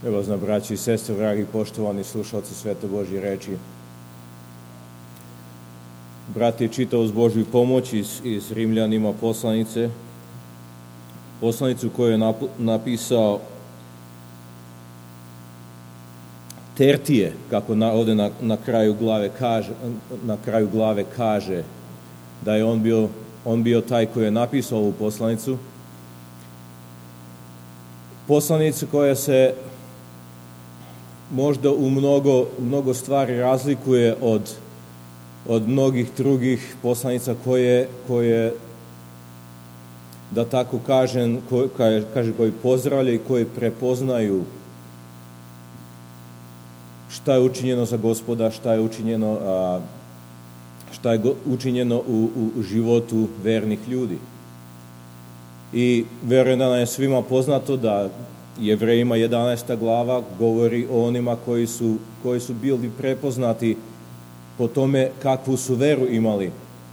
Evo zna, braći i sestre, dragi poštovani slušalci Svete Božje reči. Brat je čitao uz Božju pomoć iz Rimljanima poslanicu koju je napisao Tertije, kako ovdje na kraju glave kaže da je on bio taj koji je napisao ovu poslanicu. Poslanicu koja se možda u mnogo stvari razlikuje od mnogih drugih poslanica koje da tako kažem, koji pozdravljaju i koji prepoznaju šta je učinjeno za Gospoda, šta je učinjeno u životu vernih ljudi. I vjerujem da nam je svima poznato da Jevrejima 11. glava govori o onima koji su bili prepoznati po tome kakvu su veru imali.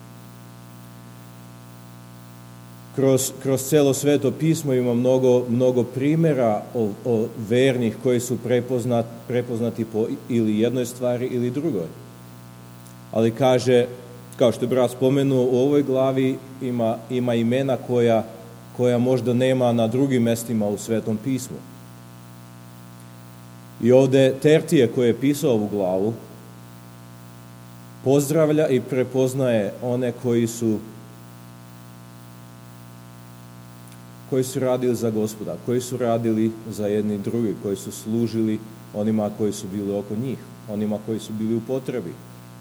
Kroz celo Sveto pismo ima mnogo primjera o vernih koji su prepoznati po ili jednoj stvari ili drugoj. Ali kaže, kao što je brat spomenuo, u ovoj glavi ima imena koja možda nema na drugim mjestima u Svetom pismu. I ovdje Tertije koji je pisao ovu glavu pozdravlja i prepoznaje one koji su radili za Gospoda, koji su radili za jedni drugi, koji su služili onima koji su bili oko njih, onima koji su bili u potrebi.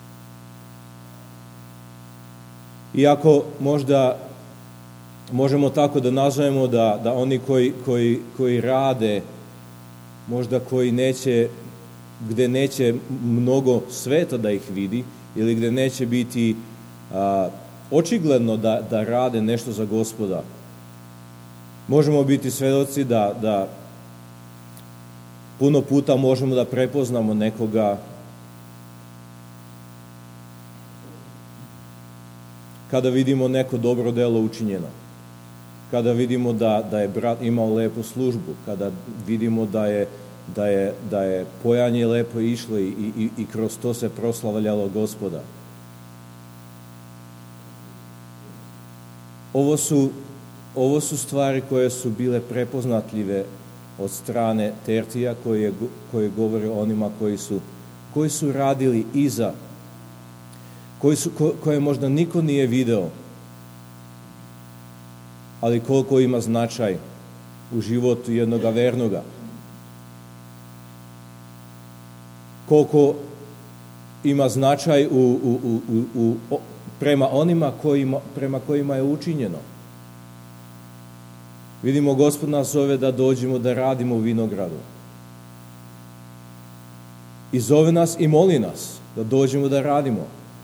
Iako možda možemo tako da nazovemo da oni koji rade, možda koji neće, gdje neće mnogo sveta da ih vidi, ili gdje neće biti očigledno da rade nešto za Gospoda, možemo biti svedoci da puno puta možemo da prepoznamo nekoga kada vidimo neko dobro delo učinjeno, kada vidimo da je brat imao lepu službu, kada vidimo da je pojanje lepo išlo i kroz to se proslavljalo Gospoda. Ovo su stvari koje su bile prepoznatljive od strane Tertija koji govori o onima koji su radili iza, koje možda niko nije video, ali koliko ima značaj u životu jednoga vernoga. Koliko ima značaj prema onima prema kojima je učinjeno. Vidimo, Gospod nas zove da dođemo da radimo u vinogradu. I zove nas i moli nas da dođemo da radimo.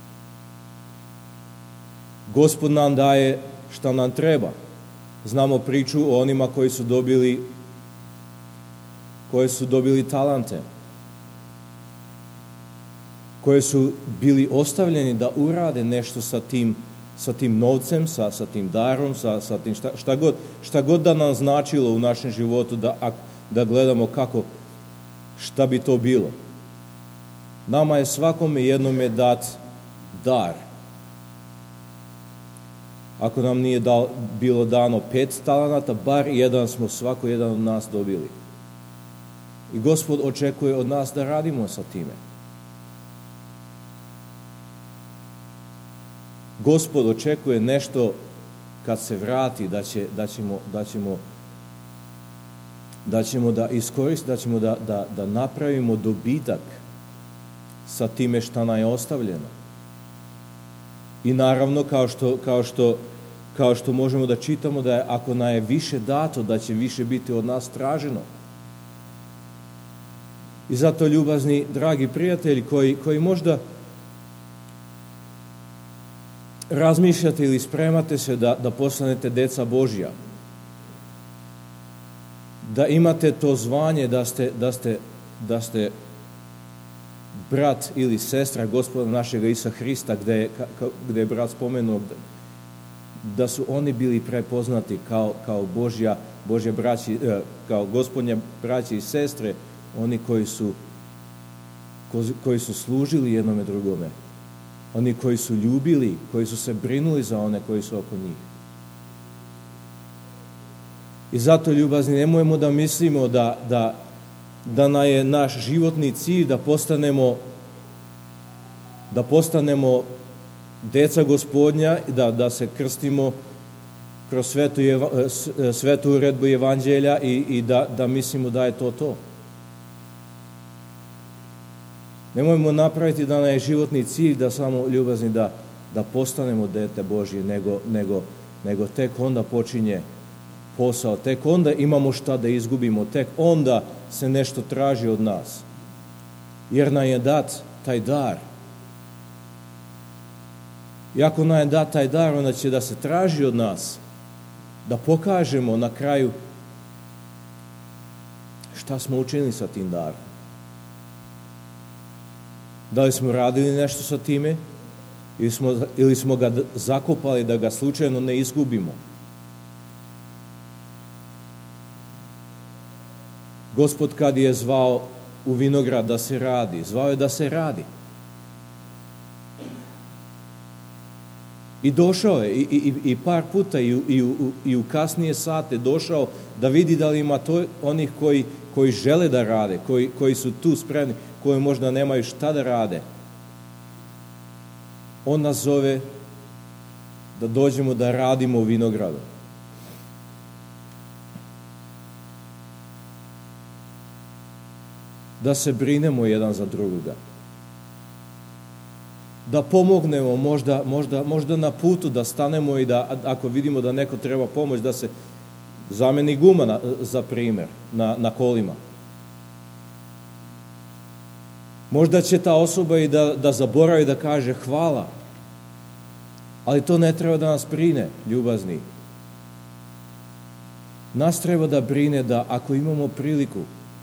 Gospod nam daje šta nam treba. Znamo priču o onima koji su dobili talente, koji su bili ostavljeni da urade nešto sa tim novcem, sa tim darom, sa tim šta god da nam značilo u našem životu, da gledamo šta bi to bilo. Nama je svakome jednome dat dar. Ako nam nije bilo dano 5 talenata, bar jedan smo svako jedan od nas dobili. I Gospod očekuje od nas da radimo sa time. Gospod očekuje nešto kad se vrati, da ćemo da iskoristimo, da ćemo da napravimo dobitak sa time šta nam je ostavljeno. I naravno, kao što možemo da čitamo, da ako nam je više dato, da će više biti od nas traženo. I zato, ljubazni, dragi prijatelji, koji možda razmišljate ili spremate se da postanete deca Božja, da imate to zvanje da ste brat ili sestra Gospoda našega Isusa Hrista, gdje je brat spomenuo da su oni bili prepoznati kao Božja braći, kao Gospodnja braći i sestre oni koji su služili jednome drugome, oni koji su ljubili, koji su se brinuli za one koji su oko njih. I zato, ljubazni, nemojmo da mislimo da nam je naš životni cilj da postanemo deca Gospodnja, da se krstimo kroz svetu uredbu Evanđelja i da mislimo da je to. Nemojmo napraviti da nam je životni cilj da samo, ljubazni, da postanemo dete Božje, nego tek onda počinje posao, tek onda imamo šta da izgubimo, tek onda se nešto traži od nas. Jer nam je dat taj dar. I ako nam je dat taj dar, onda će da se traži od nas da pokažemo na kraju šta smo učinili sa tim darom. Da li smo radili nešto sa time ili smo ga zakopali da ga slučajno ne izgubimo. Gospod kad je zvao u vinograd da se radi, zvao je da se radi. I došao je i par puta i u kasnije sate došao da vidi da li ima onih koji žele da rade, koji su tu spremni, koji možda nemaju šta da rade. On nas zove da dođemo da radimo u vinogradu. Da se brinemo jedan za drugoga. Da pomognemo možda na putu, da stanemo i da ako vidimo da neko treba pomoć, da se zameni guma za primjer na kolima. Možda će ta osoba i da zaboravi da kaže hvala, ali to ne treba da nas brine, ljubazni. Nas treba da brine da ako imamo priliku,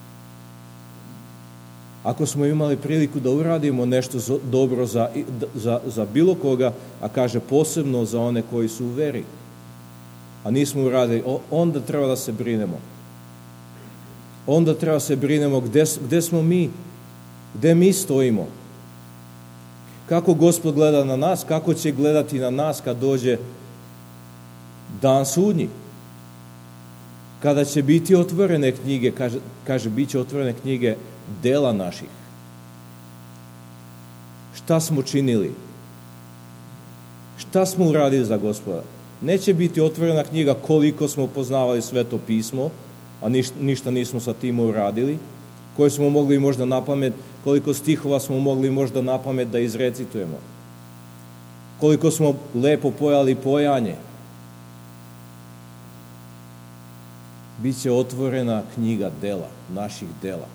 ako smo imali priliku da uradimo nešto dobro za bilo koga, a kaže posebno za one koji su u veri, a nismo uradili, onda treba da se brinemo. Onda treba da se brinemo gde smo mi, gde mi stojimo. Kako Gospod gleda na nas, kako će gledati na nas kad dođe dan sudnji. Kada će biti otvorene knjige, kaže bit će otvorene knjige dela naših. Šta smo činili? Šta smo uradili za Gospoda? Neće biti otvorena knjiga koliko smo poznavali Sveto pismo, a ništa nismo sa tim uradili, koje smo mogli možda napamet, koliko stihova smo mogli možda napamet da izrecitujemo, koliko smo lepo pojali pojanje. Biće otvorena knjiga dela, naših dela.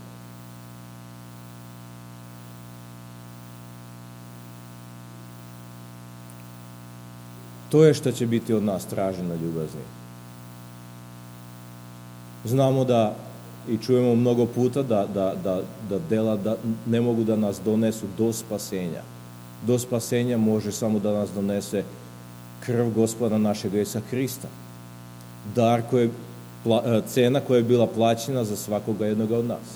To je što će biti od nas traženo, ljubazni. Znamo da i čujemo mnogo puta da dela ne mogu da nas donesu do spasenja. Do spasenja može samo da nas donese krv Gospoda našeg Isusa Hrista. Dar cena koja je bila plaćena za svakoga jednoga od nas.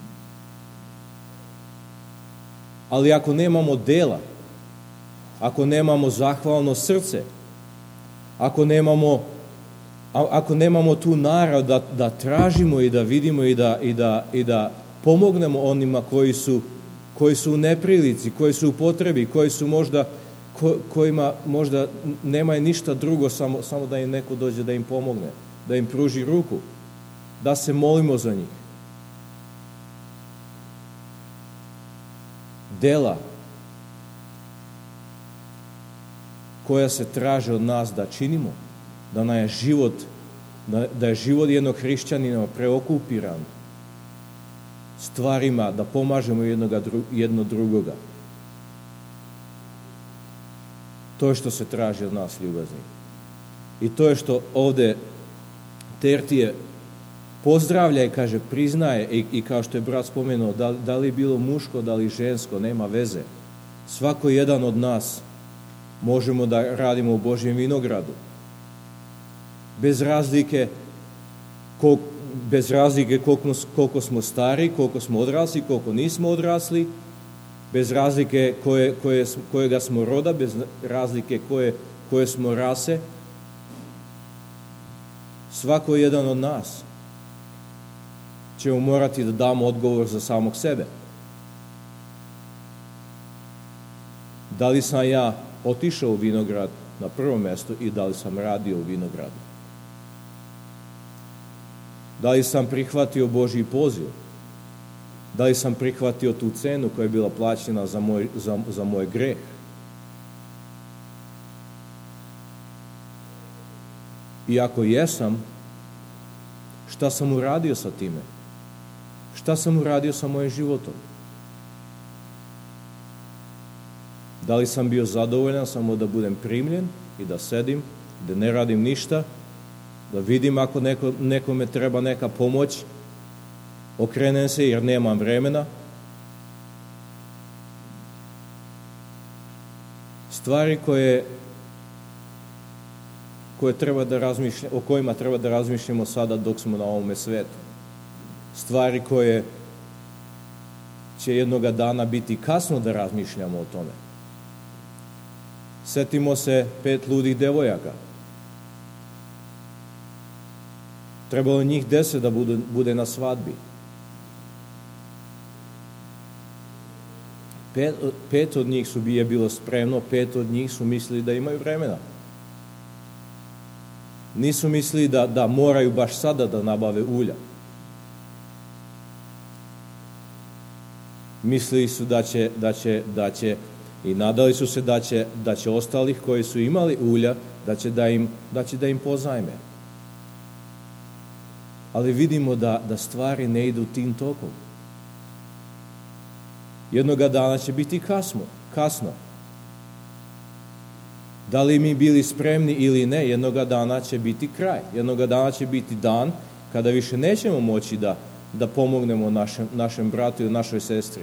Ali ako nemamo dela, ako nemamo zahvalno srce, ako nemamo tu narav da tražimo i da vidimo i da pomognemo onima koji su u neprilici, koji su u potrebi, koji su kojima možda nemaju ništa drugo, samo da im neko dođe da im pomogne, da im pruži ruku, da se molimo za njih. Dela koja se traže od nas da činimo, da je život jednog hrišćanina preokupiran stvarima, da pomažemo jedno drugoga. To je što se traži od nas, ljubazni. I to je što ovde Tertije pozdravlja i kaže, priznaje, i kao što je brat spomenuo, da li je bilo muško, da li žensko, nema veze. Svako jedan od nas možemo da radimo u Božjem vinogradu. Bez razlike bez razlike koliko smo stari, koliko smo odrasli, koliko nismo odrasli, bez razlike kojega smo roda, bez razlike koje smo rase, svako jedan od nas ćemo morati da damo odgovor za samog sebe. Da li sam ja otišao u vinograd na prvo mesto i da li sam radio u vinogradu? Da li sam prihvatio Božji poziv? Da li sam prihvatio tu cenu koja je bila plaćena za moj greh? I ako jesam, šta sam uradio sa time? Šta sam uradio sa mojim životom? Da li sam bio zadovoljan samo da budem primljen i da sedim, da ne radim ništa, da vidim ako nekome treba neka pomoć, okrenem se jer nemam vremena? Stvari o kojima treba da razmišljamo sada dok smo na ovome svetu. Stvari koje će jednoga dana biti kasno da razmišljamo o tome. Setimo se 5 ludih devojaka. Trebalo njih 10 da bude na svadbi. 5 od njih je bilo spremno, 5 od njih su mislili da imaju vremena. Nisu mislili da moraju baš sada da nabave ulja. Mislili su da će i nadali su se da će ostalih koji su imali ulja, da će da im pozajme. Ali vidimo da stvari ne idu tim tokom. Jednoga dana će biti kasno. Da li mi bili spremni ili ne, jednoga dana će biti kraj. Jednoga dana će biti dan kada više nećemo moći da pomognemo našem bratu ili našoj sestri.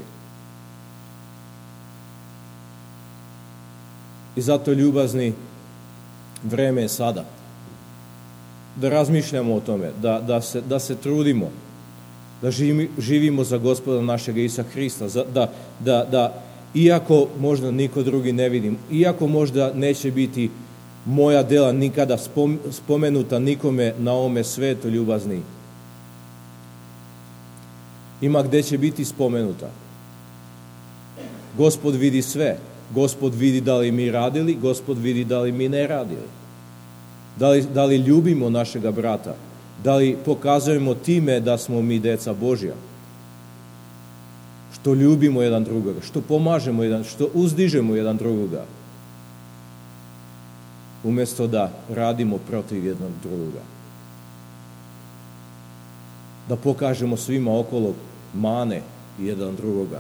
I zato, ljubazni, vreme je sada. Da razmišljamo o tome, da se trudimo, da živimo za Gospoda našega Isusa Hrista, da iako možda niko drugi ne vidim, iako možda neće biti moja dela nikada spomenuta nikome na ovome svetu, ljubazni, ima gde će biti spomenuta. Gospod vidi sve. Gospod vidi da li mi radili, Gospod vidi da li mi ne radili. Da li ljubimo našega brata, da li pokazujemo time da smo mi deca Božja, što ljubimo jedan drugoga, što pomažemo što uzdižemo jedan drugoga, umjesto da radimo protiv jednog drugoga. Da pokažemo svima okolo mane jedan drugoga.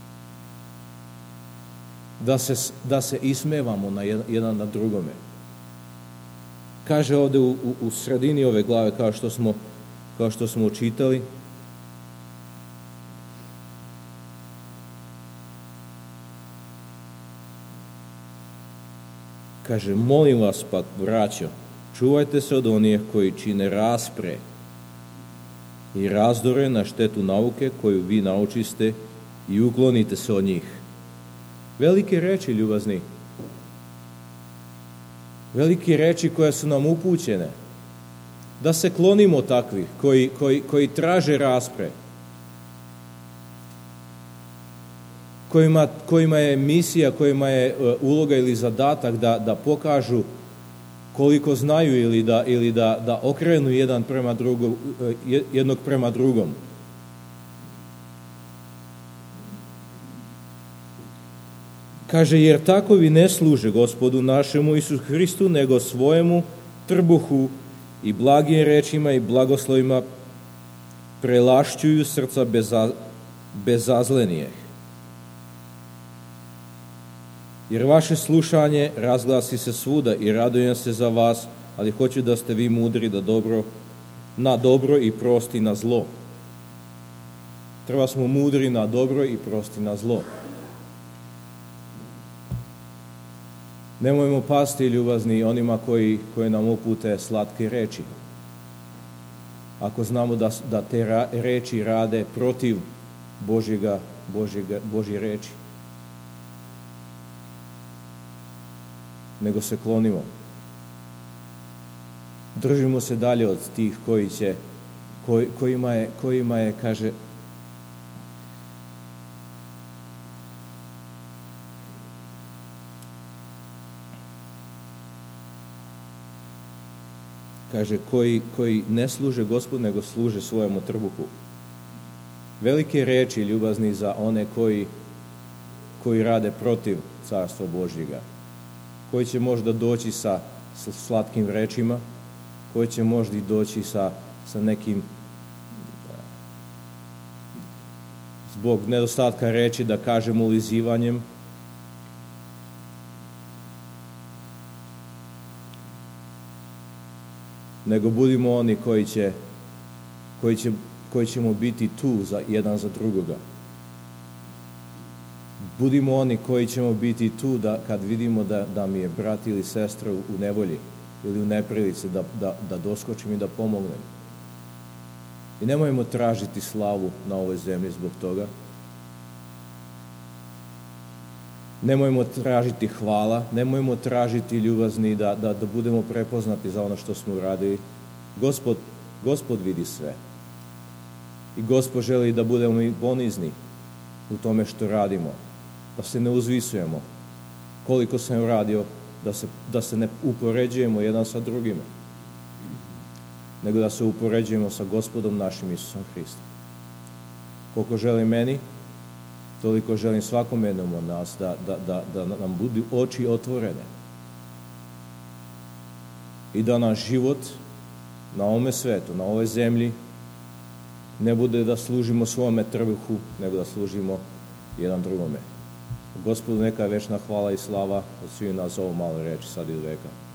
Da se ismevamo jedan na drugome. Kaže ovde u sredini ove glave, kao što smo čitali, kaže, molim vas pak, braćo, čuvajte se od onih koji čine raspre i razdore na štetu nauke koju vi naučiste i uklonite se od njih. Velike reči, ljubazni. Velike reči koje su nam upućene. Da se klonimo takvih koji traže raspre. Kojima je misija, kojima je uloga ili zadatak da pokažu koliko znaju ili da okrenu jednog prema drugom. Kaže, jer takovi ne služe Gospodu našemu Isusu Hristu, nego svojemu trbuhu i blagim rečima i blagoslovima prelašćuju srca bezazlenije. Jer vaše slušanje razglasi se svuda i radujem se za vas, ali hoću da ste vi mudri na dobro i prosti na zlo. Treba smo mudri na dobro i prosti na zlo. Nemojmo pasti, ljubazni, onima koji nam upute slatke reči. ako znamo da te reči rade protiv Božje reči. Nego se klonimo. Držimo se dalje od tih kojima je, kaže, koji ne služe Gospodu, nego služe svojemu trbuhu. Velike reči, ljubazni, za one koji rade protiv Carstva Božjega, koji će možda doći sa slatkim rečima, koji će možda i doći sa nekim, zbog nedostatka reči, da kažemo, ulizivanjem. Nego budimo oni koji ćemo biti tu jedan za drugoga. Budimo oni koji ćemo biti tu kad vidimo da mi je brat ili sestra u nevolji ili u neprilici, da doskočim i da pomognem. I nemojmo tražiti slavu na ovoj zemlji zbog toga. Nemojmo tražiti hvala, nemojmo tražiti, ljubazni, da budemo prepoznati za ono što smo uradili. Gospod vidi sve. I Gospod želi da budemo i ponizni u tome što radimo. Da se ne uzvisujemo. Koliko sam uradio, da se ne upoređujemo jedan sa drugima. Nego da se upoređujemo sa Gospodom našim Isusom Hristom. Koliko želi meni, toliko želim svakom jednom od nas da nam budu oči otvorene. I da naš život na ovome svetu, na ovoj zemlji, ne bude da služimo svome trbuhu, nego da služimo jedan drugome. Gospodu neka je večna hvala i slava od svih nas za ovo malo reči sad i do veka.